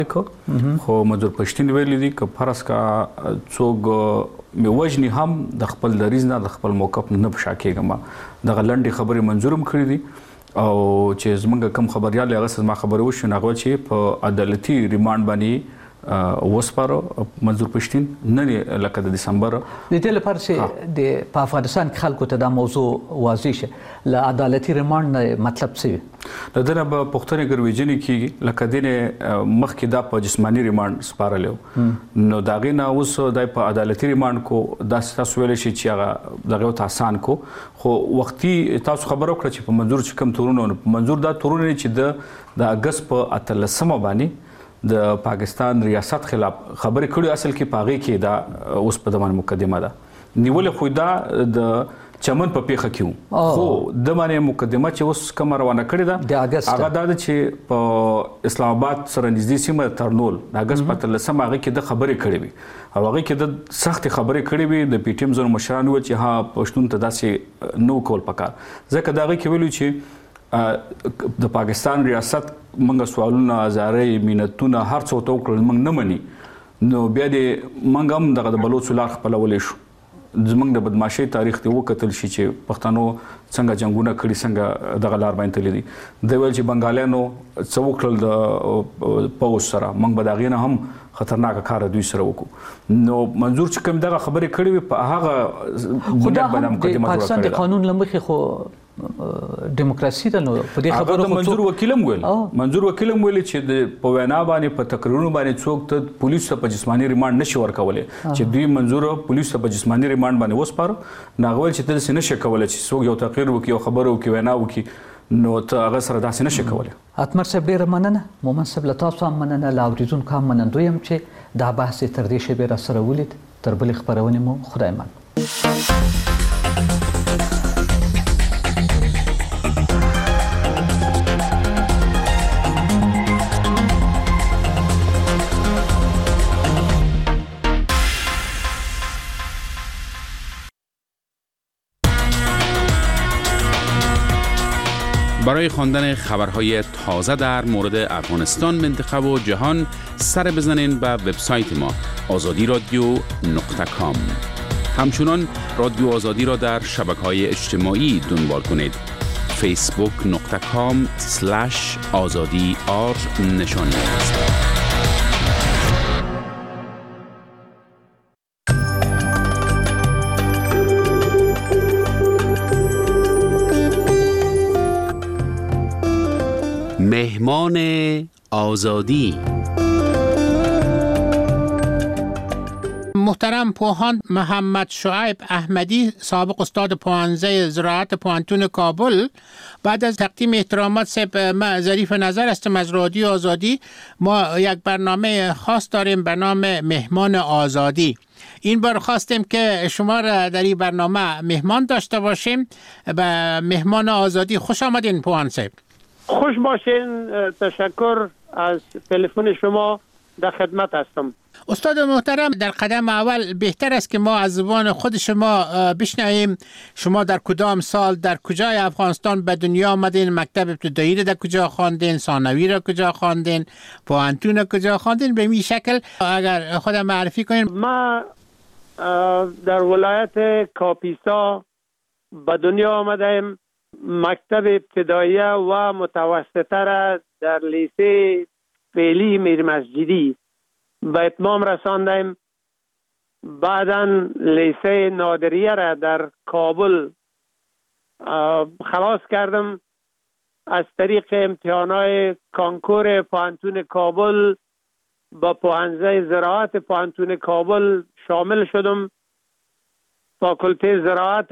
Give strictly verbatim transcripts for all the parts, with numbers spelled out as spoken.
خو منظور پښتين ویلي دي چې فرض کا څوک میوجنی هم د خپل دریز نه د خپل موقف نه بشاکېږم د غلندې خبرې منظورم کړې دي او چې زمونږ کم خبريال هغه سم خبرې وشو نغوه چې په عدالتي ریماند باندې وسپارو منظور پښتين نه لکه د دسمبر د دې لپاره چې د په افغانستان کې خلکو ته دا موضوع واضح شي له عدالتي ریماند مطلب څه وي د دنه په پښتني ګرويجنې کې لکه دینه مخکې دا په جسمانی ریماند سپارلو نو داغه نه اوس د په عدالتي ریماند کو دا تاسو ویل شي چې هغه دغه ته آسان کو خو وختي تاسو خبرو کړ چې په منظور چې کم تورونه منظور دا تورونه چې د د اگست په اتلسمه باندې د پاکستان ریاست خلاف خبرې کړې اصل کې پاغي کې دا اوس په دمن مقدمه ده نیول خو دا د چمن په پیخه کیو خو د باندې مقدمه چې اوس کوم روانه کړې ده هغه دا چې په اسلام آباد سره نږدې سیمه ترنول د اگست په تلسمه هغه کې د خبرې کړې وي او هغه کې د سخت خبرې کړې وي د پی ټی ایم زونو مشران و چې ها پښتون ته داسې نو کول پکار ځکه دا هغه کې ویلو چې د پاکستان ریاست منګه سوالونه ازارې مينتونه هر څه تو کړل منګ نه مني نو بیا دې منګ هم دغه د بلوچ لار خپلولې شو زمنګ د بدمعشي تاریخ ته وکتل شي چې پښتنو څنګه جنگونه کړي څنګه دغه لار باندې تللی دي د ویل چې بنگالیانو څو کړل د پوس سره منګ بداغینه هم خطرناک کار دوی سره وکړو نو منظور چې کوم دغه خبرې کړې وي په هغه بنیاد باندې مقدمه جوړه پاکستان د قانون لمخې خو دیموکراسي ده نو په دې خبرو خو منظور وکیلم ویل منظور وکیلم ویل چې د په وینا باندې په تقریرونو باندې څوک ته پولیس ته په جسمانی ریماند نشي ورکولای چې دوی منظور پولیس ته په جسمانی ریماند باندې وسپارو ناغول چې تل سینه شکولای چې څوک یو تقریر وکي او خبرو وکي وینا وکي نو ته هغه سره داسې نشي کولای اتمر صاحب ډیره مننه مومن صاحب له تاسو هم مننه لا اوریدونکو هم مننه دویم چې دا بحث تر دې شی به سره ولید تر بل خبرونه مو خدای مان برای خواندن خبرهای تازه در مورد افغانستان، منطقه و جهان سر بزنین به وبسایت ما آزادی رادیو نقطه کام. همچنان رادیو آزادی را در شبکه‌های اجتماعی دنبال کنید. فیسبوک نقطه کام سلش آزادی آر نشانی است. مهمان آزادی محترم پوهاند محمد شعیب احمدی سابق استاد پوهنځی زراعت پوهنتون کابل بعد از تقدیم احترامات صاحب ما ظریف نظر هستم از رادیو آزادی ما یک برنامه خاص داریم به نام مهمان آزادی این بار خواستیم که شما را در این برنامه مهمان داشته باشیم به مهمان آزادی خوش آمدین پوهاند صاحب خوش باشین تشکر از تلفن شما در خدمت هستم استاد محترم در قدم اول بهتر است که ما از زبان خود شما بشنویم شما در کدام سال در کجای افغانستان به دنیا آمدین مکتب ابتدایی را در کجا خواندین ثانوی را کجا خواندین پوهنتون را کجا خواندین به این شکل اگر خود معرفی کنین ما در ولایت کاپیسا به دنیا آمدیم مکتب ابتداییه و متوسطه را در لیسه فعلی میر مسجدی به اتمام رساندیم بعدا لیسه نادریه را در کابل خلاص کردم از طریق امتحانات کانکور پوهنتون کابل با پوهنځی زراعت پوهنتون کابل شامل شدم فاکولته زراعت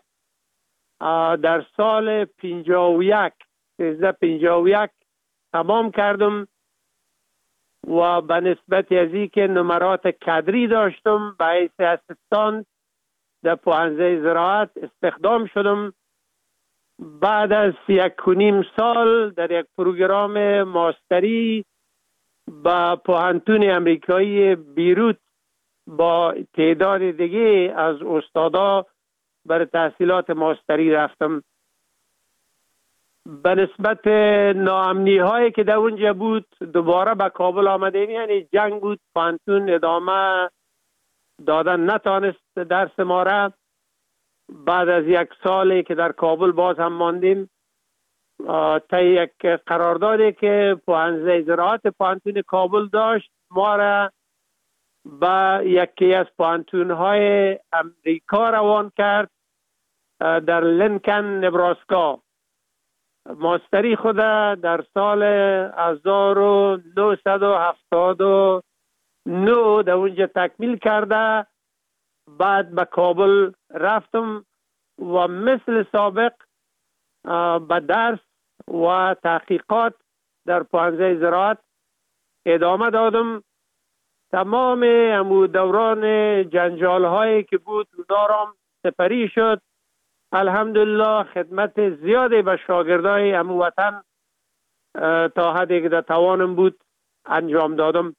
در سال پنجاه و یک سیزده پنجاه و یک تمام کردم و به نسبت از این که نمرات کادری داشتم به حیث اسیستانت در پوهنځی زراعت استخدام شدم بعد از یک و نیم سال در یک پروگرام ماستری با پوهنتون امریکایی بیروت با تعداد دیگه از استادا برای تحصیلات ماستری رفتم به نسبت ناامنی هایی که در اونجا بود دوباره به کابل آمدیم، یعنی جنگ بود، پانتون ادامه دادن نتانست درس ما را. بعد از یک سالی که در کابل باز هم ماندیم تا یک قراردادی که پوهنځی زراعت پانتون کابل داشت ما را به یکی از پانتون های امریکا روان کرد در لینکن نبراسکا. ماستری خود در سال هزار و نهصد و هفتاد و نه در اونجا تکمیل کرده. بعد به کابل رفتم و مثل سابق به درس و تحقیقات در پوهنځی زراعت ادامه دادم. تمام امو دوران جنجال هایی که بود اونا را سپری شد. الحمدلله خدمت زیادی به شاگردای امو وطن تا حدی که در توانم بود انجام دادم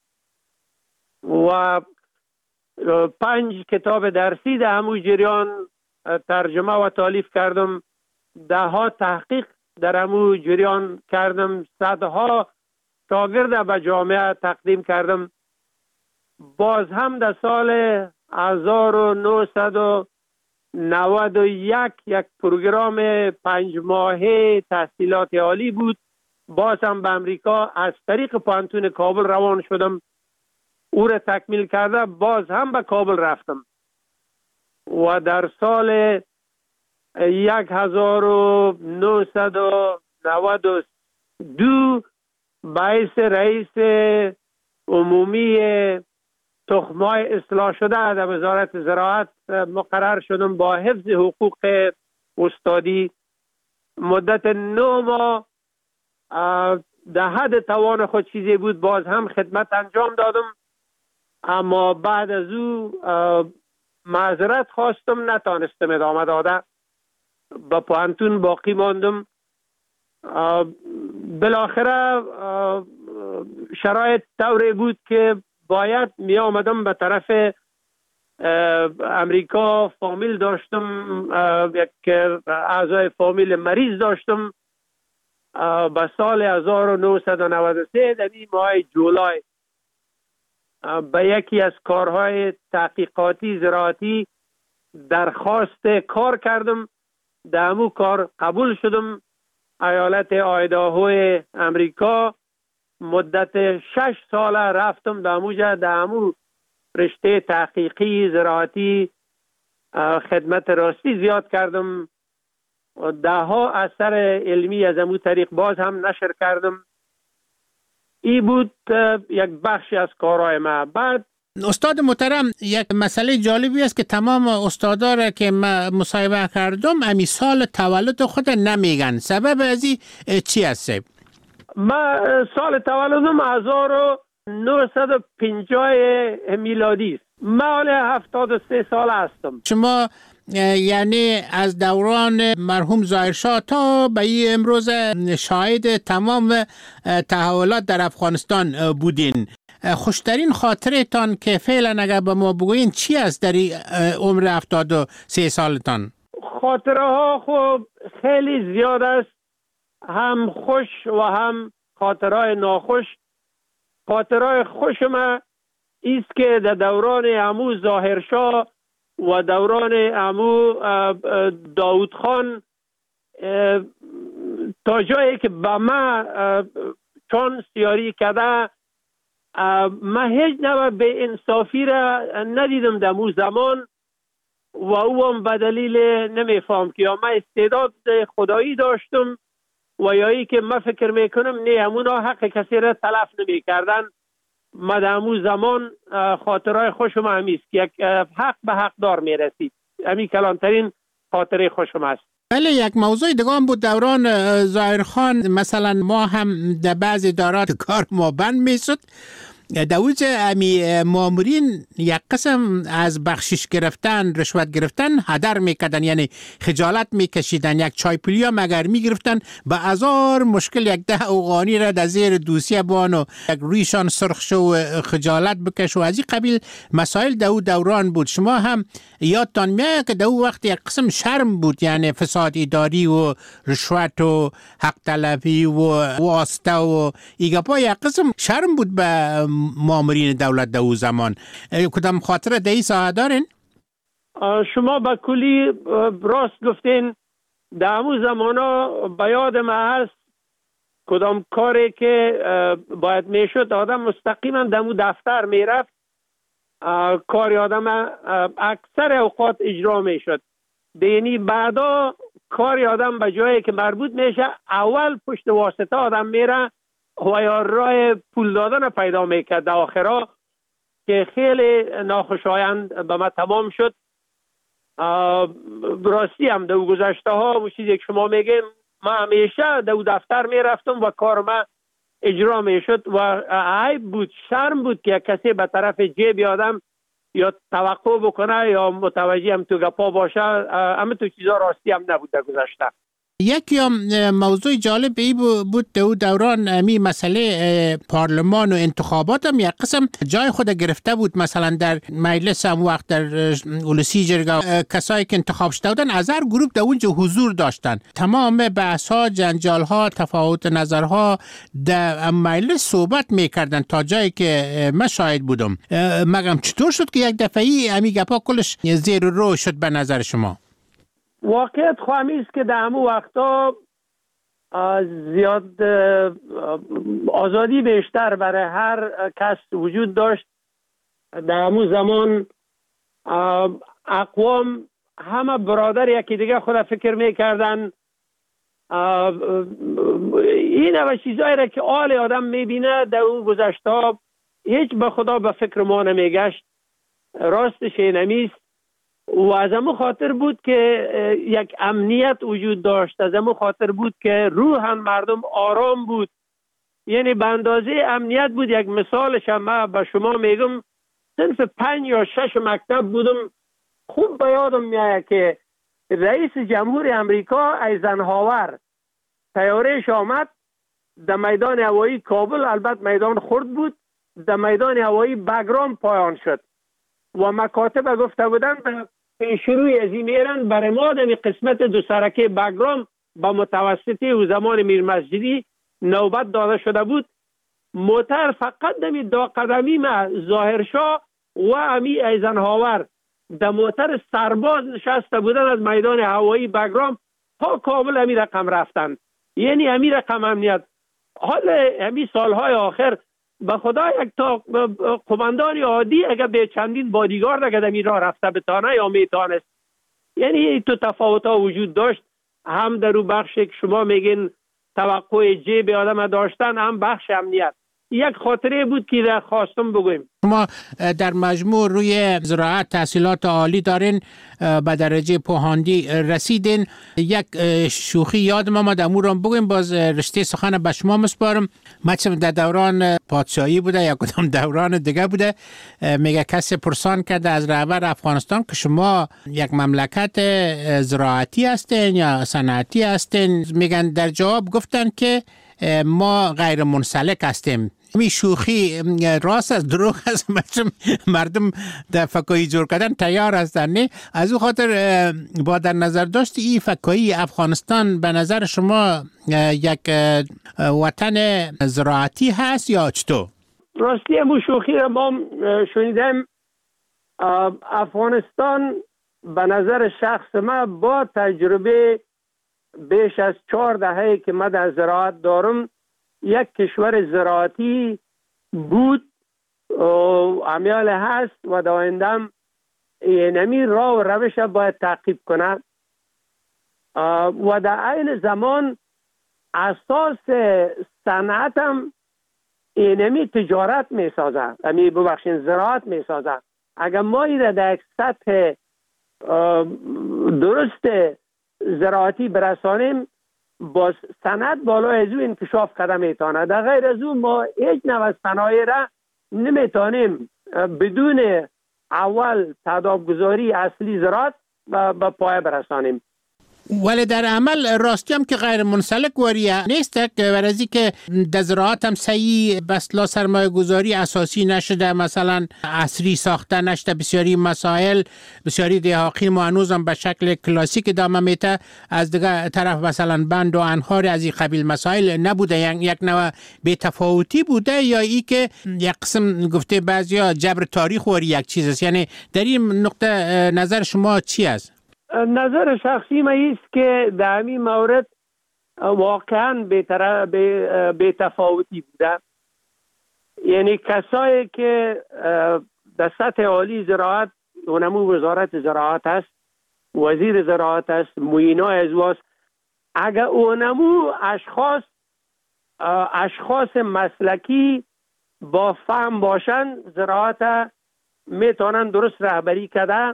و پنج کتاب درسی در همو جریان ترجمه و تالیف کردم. ده ها تحقیق در همو جریان کردم. صدها شاگرد به جامعه تقدیم کردم. باز هم در سال هزار و نهصد و نود و یک یک پروگرام پنج ماهه تحصیلات عالی بود. باز هم به امریکا از طریق پانتون کابل روان شدم. او را تکمیل کرده باز هم به کابل رفتم و در سال یک هزار و نهصد و نود و دو باعث رئیس عمومی تخمای اصلاح شده در وزارت زراعت مقرر شدم با حفظ حقوق استادی. مدت نه ماه در حد توان خود چیزی بود باز هم خدمت انجام دادم، اما بعد از او معذرت خواستم، نتانستم ادامه داده، با پانتون باقی ماندم. بالاخره شرایط طوری بود که باید می آمدم به طرف امریکا. فامیل داشتم، یک اعضای فامیل مریض داشتم. به سال هزار و نهصد و نود و سه در ماه جولای به یکی از کارهای تحقیقاتی زراعتی درخواست کار کردم. در همون کار قبول شدم. ایالت آیداهو امریکا مدت شش ساله رفتم در همونجا در همون رشته تحقیقی زراعتی خدمت راستی زیاد کردم. ده ها اثر علمی از همون طریق باز هم نشر کردم. ای بود یک بخشی از کارهای ما. بعد استاد محترم، یک مسئله جالبی است که تمام استادا را که ما مصاحبه کردم امی سال تولد خود نمیگن. سبب ازی چی است؟ ما سال تولدم هزار و نهصد و پنجاه میلادی است. من حال هفتاد و سه سال هستم. شما یعنی از دوران مرحوم ظاهرشاه تا به این امروز شاهد تمام تحولات در افغانستان بودین. خوشترین خاطرتان که فعلا اگر به ما بگوین چی است در عمر هفتاد و سه سالتان؟ خاطره ها خوب خیلی زیاد است، هم خوش و هم خاطرهای ناخوش. خاطرهای خوش ما ایست که در دوران عمو ظاهرشاه و دوران عمو داود خان تا جایی که به ما چون سیاری کرده، من هیچ نوع به انصافی را ندیدم در مو زمان و او هم به دلیل نمیفهم که یا من استعداد خدایی داشتم و یا ای که من فکر میکنم نه همونا حق کسی را تلف نمی کردن. من در مو زمان خاطرهای خوشم همیست که یک حق به حق دار می رسید. همین کلانترین خاطره خوشم است. بله، یک موضوع دیگه هم بود دوران ظاهرخان. مثلا ما هم در بعض ادارات کار ما بند می شد دوز امی مامورین یک قسم از بخشش گرفتن، رشوت گرفتن هدر میکردن، یعنی خجالت میکشیدن. یک چای پولیا مگر میگرفتن به هزار مشکل یک ده اوغانی را در زیر دوسیه بان و یک ریشان سرخ شو و خجالت بکش و از این قبیل مسائل دو دوران بود. شما هم یادتان میاد که دو وقت یک قسم شرم بود، یعنی فساد اداری و رشوت و حق طلبی و واسطه و ایگپا یک قسم شرم بود به مامورین دولت دو زمان. کدام خاطر دهی ساعت دارین؟ شما به کلی راست گفتین. در همون زمانا به یاد ما هست کدام کاری که باید میشد آدم مستقیما در همون دفتر میرفت، کاری آدم اکثر اوقات اجرا میشد. یعنی بعدا کاری آدم به جایی که مربوط میشه اول پشت واسطه آدم میره و یا راه پول دادن پیدا میکرد در آخرا که خیلی ناخوشایند به ما تمام شد. راستی هم در گذشته ها و چیزی که شما میگین، ما همیشه در دفتر میرفتم و کار ما اجرا میشد و عیب بود، شرم بود که کسی به طرف جیب آدم یا توقع بکنه یا متوجه هم تو گپا باشه. همه تو چیزا راستی هم نبود در گذشته. یکی موضوع جالب ای بود دو دوران امی مسئله پارلمان و انتخابات هم یک قسم جای خود گرفته بود. مثلا در مجلس هم وقت در اولسی جرگه کسایی که انتخاب شده بودن از هر گروه در اونجا حضور داشتن. تمام بحث ها، جنجال ها، تفاوت نظرها در مجلس صحبت میکردن تا جایی که من شاهد بودم. مگم چطور شد که یک دفعی امی گپا کلش زیر رو شد به نظر شما؟ واقعیت خواهمی است که در همون وقتا زیاد آزادی بیشتر برای هر کس وجود داشت. در همون زمان اقوام همه برادر یکی دیگه خود فکر میکردن. این همه چیزایی را که آل آدم میبینه در اون گذشته ها هیچ به خدا به فکر ما نمیگشت. راستش اینمیست و از همون خاطر بود که یک امنیت وجود داشت، از همون خاطر بود که روح هم مردم آرام بود. یعنی به اندازه امنیت بود. یک مثالش هم من به شما میگم، صنف پنج یا شش مکتب بودم. خوب به یادم میاد که رئیس جمهور امریکا ایزنهاور طیارهش آمد در میدان هوایی کابل، البته میدان خرد بود، در میدان هوایی بگرام پایان شد و مکاتب گفته بودن به شروع از این ایران برای ما در قسمت دو سرکه بگرام با متوسطی و زمان میر مسجدی نوبت داده شده بود. موتر فقط دمی دو قدمی ما ظاهرشاه و امی ایزنهاور در موتر سرباز نشسته بودن از میدان هوایی بگرام تا کابل امی رقم رفتن. یعنی امی رقم امنیت. حالا امی سالهای آخر به خدا یک تا قماندان عادی اگر به چندین بادیگارد اگر دمی راه رفته بتانه یا میتانست. یعنی تو تفاوت ها وجود داشت، هم در اون بخش که شما میگین توقع جیب آدم داشتن، هم بخش امنیت. یک خاطره بود که در خواستم بگویم. شما در مجموع روی زراعت تحصیلات عالی دارین، به درجه پوهاندی رسیدین. یک شوخی یاد ما در مورم بگویم، باز رشته سخن به شما مسپارم. مثلا در دوران پادشاهی بوده یا کدام دوران دیگه بوده، میگه کسی پرسان کرده از رهبر افغانستان که شما یک مملکت زراعتی هستین یا صنعتی هستین؟ میگن در جواب گفتن که ما غیر منسلک هستیم. می شوخی راست از دروغ است؟ مردم در فکایی جور کردن تیار هستن، نه؟ از او خاطر با در نظر داشت این فکایی افغانستان به نظر شما یک وطن زراعتی هست یا چطور؟ راستی همون شوخی را ما شنیدم. افغانستان به نظر شخص ما با تجربه بیش از چهار دهه که من در زراعت دارم یک کشور زراعتی بود، امیال هست و در آینده اینمی راه و روش باید تعقیب کنه و در عین زمان اساس صنعت هم اینمی تجارت می سازه، امی ببخشین زراعت می سازه. اگر ما این در یک سطح درست زراعتی برسانیم، با صنعت بالا از او انکشاف قدم میتانه. در غیر از او ما هیچ نوع صنایع را نمیتونیم بدون اول تدابگذاری اصلی زراعت به پای برسانیم. ولی در عمل راستی هم که غیر منسلک وریه نیست که ورزی که در زراعت هم صحیح بسلا سرمایه گذاری اساسی نشده، مثلا عصری ساخته نشده، بسیاری مسائل بسیاری دهاقی ما هنوز هم به شکل کلاسیک ادامه میته، از دیگه طرف مثلا بند و انهار از این قبیل مسائل نبوده، یعنی یک نوع بی تفاوتی بوده، یا ای که یک قسم گفته بعضیا جبر تاریخ وری یک چیز است. یعنی در این نقطه نظر شما چی است؟ نظر شخصی ما است که در همین مورد واقعا بی تفاوتی بوده. یعنی کسایی که در سطح عالی زراعت، اونمو وزارت زراعت است، وزیر زراعت است، معینای ازواست، اگر اونمو اشخاص اشخاص مسلکی با فهم باشن، زراعت میتونن درست رهبری کرده.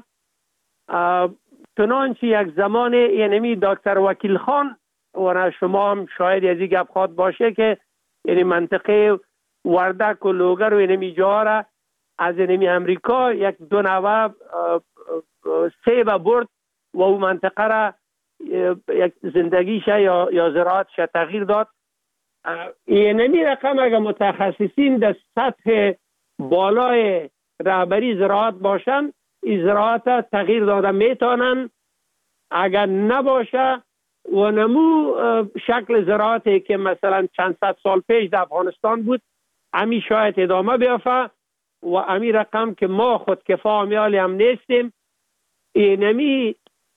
چنانچه یک زمان یعنی دکتر وکیل خان و شما هم شاید از این گپ خواد باشه که یعنی منطقه وردک و لوگر و اینمی جا را از اینمی امریکا یک دو نوه سیب برد و اون منطقه را یک زندگیش یا یا زراعتش تغییر داد. اینمی رقم اگر متخصصین در سطح بالای رهبری زراعت باشن، این زراعت تغییر داده میتونن. اگر نباشه و نمو شکل زراعتی که مثلا چند صد سال پیش در افغانستان بود، امی شاید ادامه بیافه و امی رقم که ما خودکفا امیالی هم نیستیم. اینمی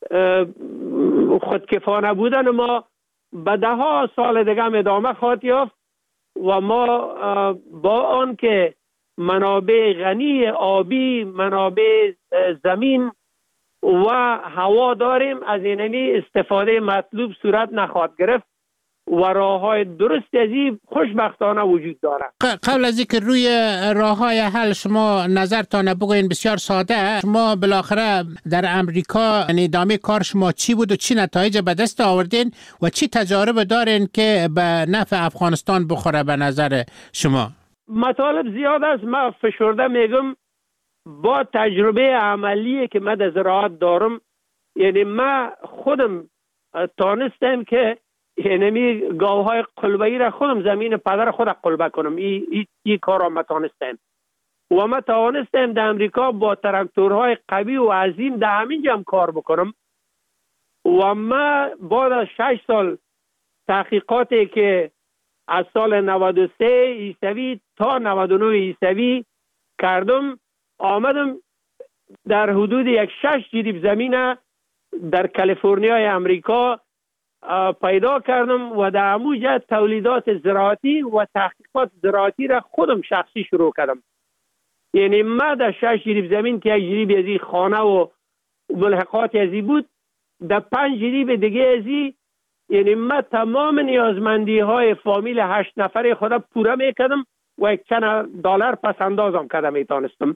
خودکفا نبودن ما به ده ها سال دیگه هم ادامه خواهد یافت و ما با آن که منابع غنی آبی، منابع زمین و هوا داریم، از اینمی استفاده مطلوب صورت نخواهد گرفت و راه های درست ازی خوشبختانه وجود داره. قبل از اینکه روی راه های حل شما نظرتان بگوین، بسیار ساده، شما بالاخره در امریکا ادامه کار شما چی بود و چی نتایج به دست آوردین و چی تجارب دارین که به نفع افغانستان بخوره به نظر شما؟ مطالب زیاد است. من فشرده میگم با تجربه عملی که من در زراعت دارم، یعنی من خودم تانستم که یعنی گاوهای قلبه‌ای را خودم زمین پدر خود قلبه کنم. این ای, ای کار را من تانستم و من تانستم در امریکا با تراکتورهای قوی و عظیم در همینجا هم کار بکنم و من بعد از شش سال تحقیقاتی که از سال نود و سه عیسوی تا نود و نه عیسوی کردم، آمدم در حدود یک شش جریب زمین در کالیفرنیای امریکا پیدا کردم و در همونجا تولیدات زراعتی و تحقیقات زراعتی را خودم شخصی شروع کردم. یعنی من در شش جریب زمین که یک جریب ازی خانه و ملحقات ازی بود، در پنج جریب دیگه ازی یعنی من تمام نیازمندی های فامیل هشت نفره خدا پوره میکردم و یک چند دلار پس اندازم کردم میتونستم.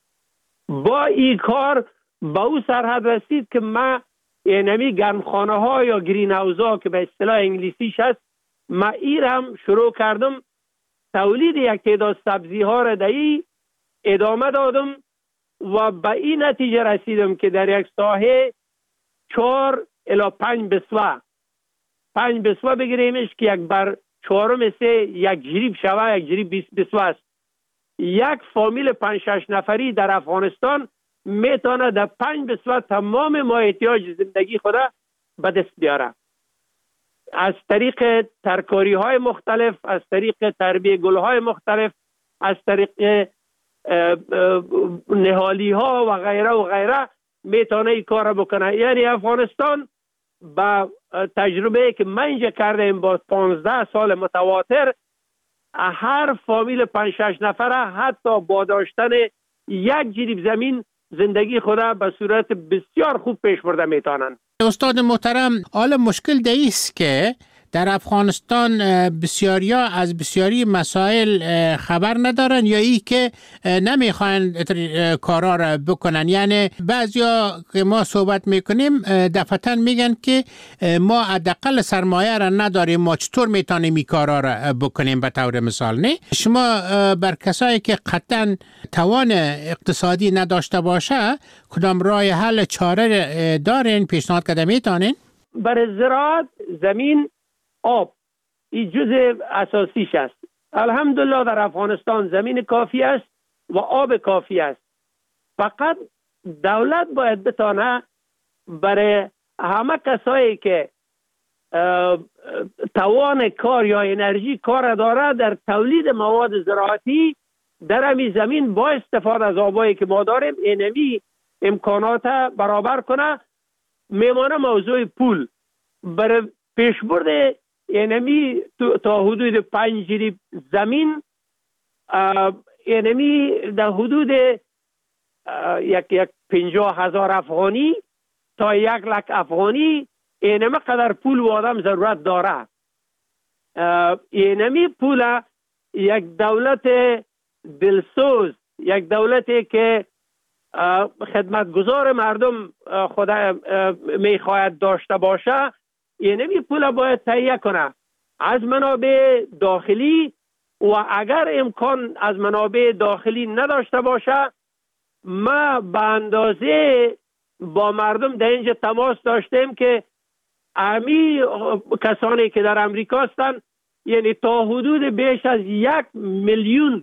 با این کار با او سرحد رسید که من یعنی گرمخانه ها یا گرین هاوس ها که به اصطلاح انگلیسیش هست، من این هم شروع کردم تولید یک تعداد سبزی ها را دایی ادامه دادم و به این نتیجه رسیدم که در یک ساحه چهار الی پنج بسوه پنج بسوه بگیریمش که یک بر چهارم سه یک جریب شوه، یک جریب بیست بسوه است. یک فامیل پنج شش نفری در افغانستان میتونه در پنج بسوه تمام ما احتیاج زندگی خدا به دست بیاره. از طریق ترکاری های مختلف، از طریق تربیه گل های مختلف، از طریق نهالی ها و غیره و غیره میتونه این کار بکنه. یعنی افغانستان با تجربه که من اینجا کردم با پانزده سال متواتر، هر فامیل پنج شش نفره حتی با داشتن یک جریب زمین زندگی خدا به صورت بسیار خوب پیش برده میتونن. استاد محترم، حالا مشکل دیست که در افغانستان بسیاریا از بسیاری مسائل خبر ندارن یا ای که نمیخوان کارا را بکنن. یعنی بعضیا که ما صحبت میکنیم دفعتا میگن که ما حداقل سرمایه را نداریم، ما چطور میتونیم این کارا را بکنیم به طور مثال. نه شما بر کسایی که قطعا توان اقتصادی نداشته باشه کدام راه حل چاره دارین پیشنهاد کرده میتونین؟ برای زراعت زمین، آب این جزء اساسیش است. الحمدلله در افغانستان زمین کافی است و آب کافی است. فقط دولت باید بتانه برای همه کسایی که توان کار یا انرژی کار داره در تولید مواد زراعتی در همین زمین با استفاده از آبایی که ما داریم اینمی امکانات برابر کنه. میمانه موضوع پول برای پیشبرد اینمی تا حدود پنج جریب زمین، اینمی در حدود یک یک پنجاه هزار افغانی تا یک لک افغانی اینمی قدر پول و آدم ضرورت داره. اینمی پول یک دولت دلسوز، یک دولتی که خدمتگزار مردم خدا میخواهد داشته باشه، اینمی پول باید تهیه کنه از منابع داخلی و اگر امکان از منابع داخلی نداشته باشه ما به اندازه با مردم در اینجا تماس داشتیم که امی کسانی که در امریکا هستند یعنی تا حدود بیش از یک میلیون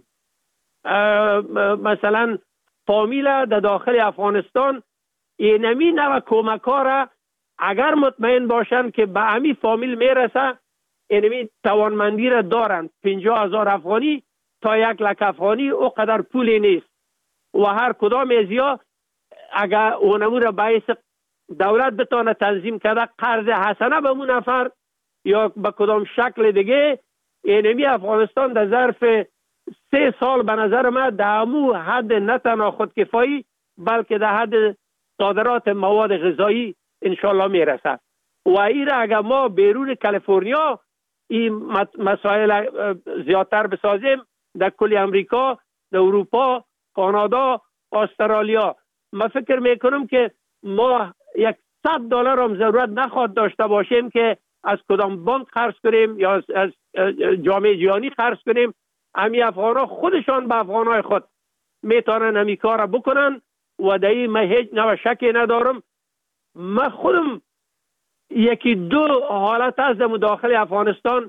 مثلا فامیل در داخل افغانستان اینمی نوع کمک ها را اگر مطمئن باشند که به امی فامیل میرسه اینمی توانمندی را دارند. پنجاه هزار افغانی تا یک لک افغانی او قدر پولی نیست و هر کدام ازیا اگر اونمو را باعث دولت بتانه تنظیم کرده قرض حسنه به اون نفر یا به کدام شکل دیگه اینمی افغانستان در ظرف سه سال به نظر من در همو حد نه تنها خودکفایی بلکه در حد صادرات مواد غذایی انشالله میرسه و این را اگر ما بیرون کالیفرنیا این مسائل زیادتر بسازیم در کل امریکا، در اروپا، کانادا، استرالیا، من فکر میکنم که ما یک صد دلار هم ضرورت نخواد داشته باشیم که از کدام بانک خرج کنیم یا از جامعه جهانی خرج کنیم. امی افغان‌ها خودشان به افغان‌های خود میتونن امی کار بکنن و در این من هیچ نوع شکی ندارم. من خودم یکی دو حالت از داخل افغانستان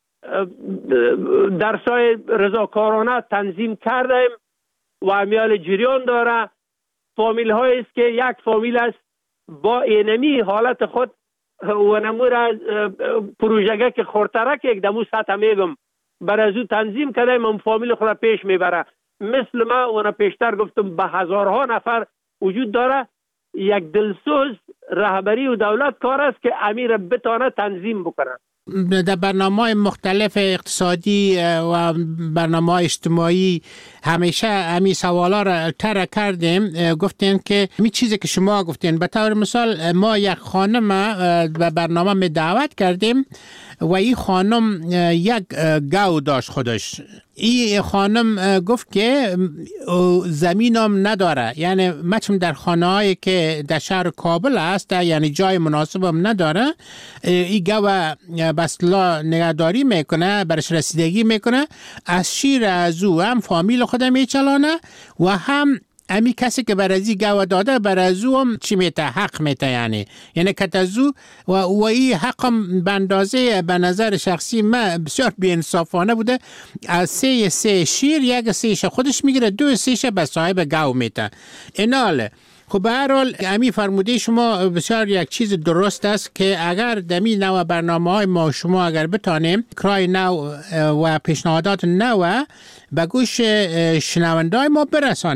درسای رضاکارانه تنظیم کردیم و امیال جریان داره. فامیل هایی است که یک فامیل است با اینمی حالت خود و نمور پروژه که خورترک یک دمو سطح میگم برای از او تنظیم کردیم اون فامیل خود پیش میبره. مثل ما اونا پیشتر گفتم به هزارها نفر وجود داره. یک دلسوز رهبری و دولت کار است که امیر بتانه تنظیم بکنه. در برنامه‌های مختلف اقتصادی و برنامه‌های اجتماعی همیشه همین سوالا را طرح کردیم. گفتین که می چیزی که شما گفتین به طور مثال ما یک خانم به برنامه می دعوت کردیم و این خانم یک گاو داشت خودش. این خانم گفت که زمینم نداره، یعنی مچم در خانه هایی که در شهر کابل هست یعنی جای مناسبم نداره. این گاو بسلا نگهداری میکنه، برش رسیدگی میکنه، از شیر از او هم فامیل خودم میچلانه و هم امی کسی که برازی گاو داده برازو هم چی میته حق میته یعنی یعنی کتازو و و این حقم به اندازه به نظر شخصی من بسیار بی‌انصافانه بوده. از سه سه شیر یک سهش خودش میگیره، دو سهش به صاحب گاو میته. ایناله خب به هر حال امی فرموده شما بسیار یک چیز درست است که اگر دمی نوع برنامه های ما شما اگر بتانیم کرای نو و پیشنهادات نو به گوش شنوندای ما برسانیم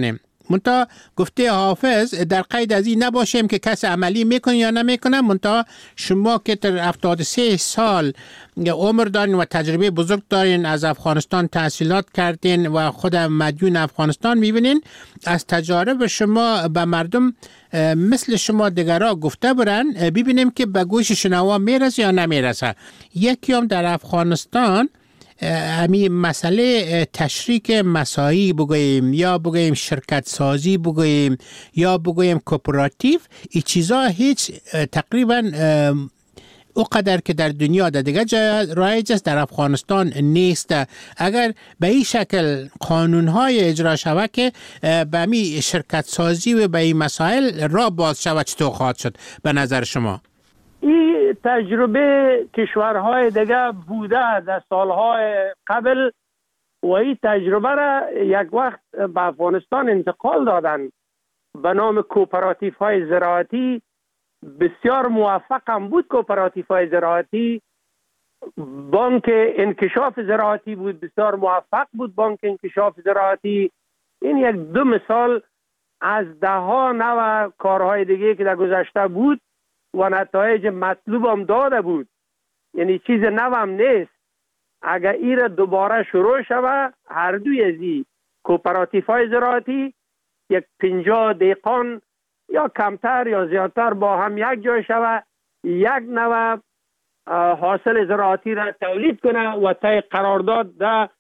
منتها گفته حافظ در قید از این نباشیم که کس عملی میکنه یا نمیکنه. منتها شما که در هفتاد و سه سال عمر دارین و تجربه بزرگ دارین، از افغانستان تحصیلات کردین و خود مدیون افغانستان میبینین، از تجارب شما به مردم مثل شما دیگرها گفته برن ببینیم که به گوش شنوا میرسه یا نمیرسه. یکی هم در افغانستان همین مسئله تشریک مساعی بگوییم یا بگوییم شرکت سازی بگوییم یا بگوییم کوپراتیو، این چیزا هیچ تقریبا او قدر که در دنیا در دیگه جای رایج است در افغانستان نیست. اگر به این شکل قانونهای اجرا شود که به همین شرکت سازی و به این مسائل را باز شود، چطور خواهد شد به نظر شما؟ این تجربه کشورهای دیگه بوده در سالهای قبل و این تجربه را یک وقت به افغانستان انتقال دادن به نام کوپراتیف های زراعتی. بسیار موفق هم بود کوپراتیف های زراعتی. بانک انکشاف زراعتی بود، بسیار موفق بود بانک انکشاف زراعتی. این یک دو مثال از ده ها نوع کارهای دیگه که در گذشته بود و نتایج مطلوب هم داده بود، یعنی چیز نو هم نیست. اگر این را دوباره شروع شود، هر دوی از این کوپراتیف های زراعتی یک پنجاه دهقان یا کمتر یا زیادتر با هم یک جای شود، یک نوع حاصل زراعتی را تولید کنه و طی قرارداد در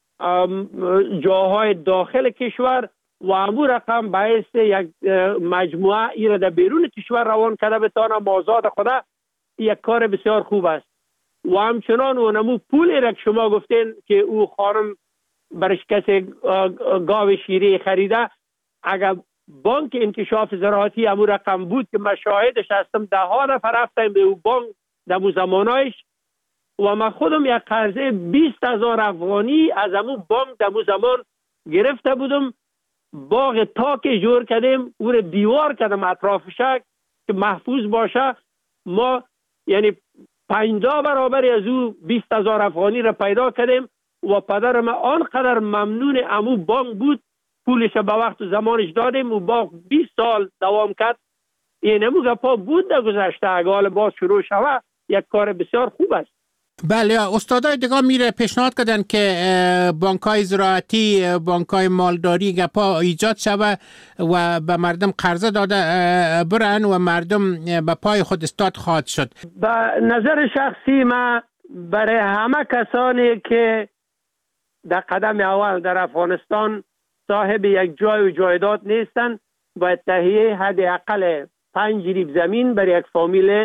جاهای داخل کشور و امو رقم باعث یک مجموعه ای را در بیرون کشور روان کرده بتانه مازاد خدا. یک کار بسیار خوب است. و همچنان و نمو پول را که شما گفتین که او خانم برش کسی گاو شیری خریده، اگر بانک انکشاف زراعتی امو رقم بود که من شاهدش هستم، ده ها نفر رفتیم به او بانک در مو زمانایش و من خودم یک قرضه بیست هزار افغانی از امو بانک در مو زمان گرفته بودم. باغ تاک جور کردیم، او رو دیوار کردم اطرافش که محفوظ باشه. ما یعنی پنجاه برابر از او بیست هزار افغانی را پیدا کردیم و پدرم آنقدر ممنون امو بانک بود، پولش به وقت و زمانش دادیم و باغ بیست سال دوام کرد. این امو گپا بود در گذشته، اگه حال باز شروع شود یک کار بسیار خوب است. بله، استادای دیگه میره پیشنهاد کردن که بانک‌های زراعتی، بانک‌های مالداری گپا ایجاد شود و به مردم قرضه داده برن و مردم به پای خود استاد خواهد شد. به نظر شخصی من برای همه کسانی که در قدم اول در افغانستان صاحب یک جای و جایداد نیستن، باید تهیه حداقل پنج ریب زمین برای یک فامیل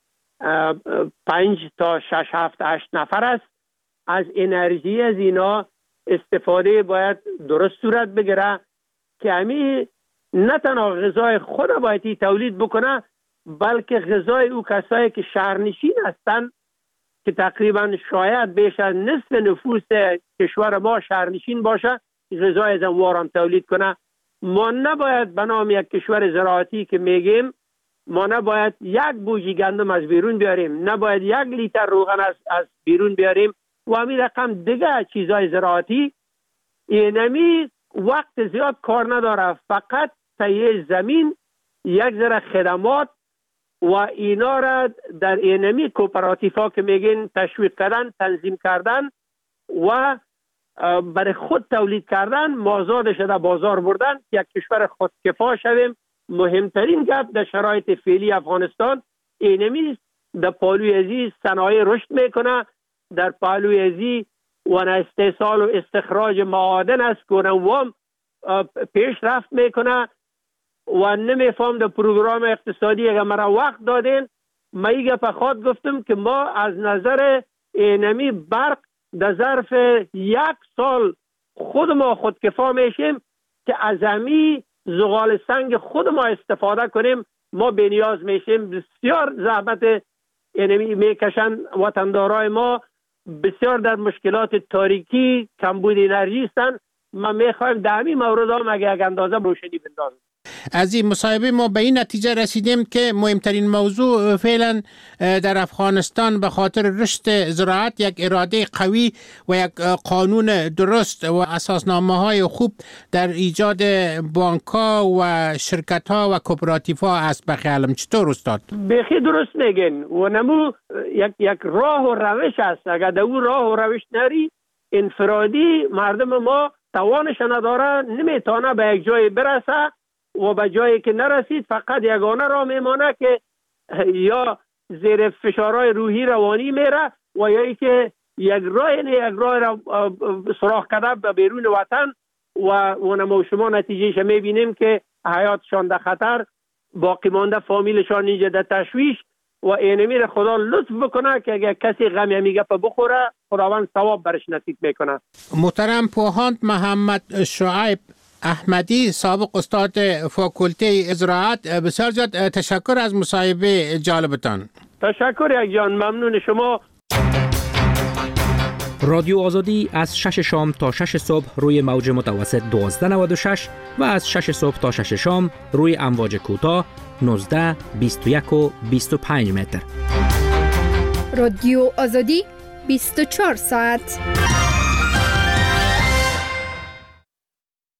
پنج تا شش هفت هشت نفر است. از انرژی از اینا استفاده باید درست صورت بگیره که همی نه تنها غذای خود باید تولید بکنه، بلکه غذای او کسایی که شهرنشین هستن که تقریبا شاید بیش از نصف نفوس کشور ما شهرنشین باشه، غذای از اموارم تولید کنه. ما نباید به نام یک کشور زراعتی که میگیم، ما نباید یک بوجی گندم از بیرون بیاریم، نباید یک لیتر روغن از, از بیرون بیاریم و همین رقم دیگه چیزای زراعتی. اینمی وقت زیاد کار نداره، فقط تهیه زمین، یک ذره خدمات و اینا را در اینمی کوپراتیف ها که میگین تشویق کردن، تنظیم کردن و برای خود تولید کردن، مازادش در بازار بردن، یک کشور خودکفا شویم. مهمترین گپ در شرایط فعلی افغانستان اینمی در پالوی ازی صنایع رشد میکنه، در پالوی ازی و استحصال و استخراج معادن است که اونم پیش رفت میکنه و نمیفهم در پروگرام اقتصادی اگر مرا وقت دادین من این گپ خود گفتم که ما از نظر اینمی برق در ظرف یک سال خود ما خودکفا میشیم که از همی زغال سنگ خود ما استفاده کنیم. ما به نیاز میشیم. بسیار زحمت اینمی میکشن وطندارای ما، بسیار در مشکلات تاریکی کمبود انرژی هستند. ما میخوایم در همین مورد هم اگه یک اندازه روشنی بندازیم. از این مصاحبه ما به این نتیجه رسیدیم که مهمترین موضوع فعلا در افغانستان به خاطر رشد زراعت یک اراده قوی و یک قانون درست و اساسنامه‌های خوب در ایجاد بانک‌ها و شرکت‌ها و کوپراتیف‌ها است. به خیالم چطور استاد؟ بخی درست میگن و نمو یک یک راه و روش است. اگر در اون راه و روش نری انفرادی مردم ما توانش نداره، نمیتونه به یک جای برسه و به جایی که نرسید فقط یگانه راه میمانه که یا زیر فشارهای روحی روانی میره و یا ای که یک راه نه یک راه را سراغ کرده به بیرون وطن و اونم شما نتیجهش میبینیم که حیاتشان در خطر، باقی مانده فامیلشان اینجا در تشویش و اینمی خدا لطف بکنه که اگر کسی غم یمی گپ بخوره خداوند ثواب برش نصیب میکنه. محترم پوهاند محمد شعیب احمدی، سابق استاد فاکولته زراعت، بسیار زیاد تشکر از مصاحبه جالبتان. تشکر یک جان، ممنون شما. رادیو آزادی از شش شام تا شش صبح روی موج متوسط دوازده نود و شش و از شش صبح تا شش شام روی امواج کوتاه نوزده، بیست و یک و بیست و پنج متر. رادیو آزادی بیست و چهار ساعت.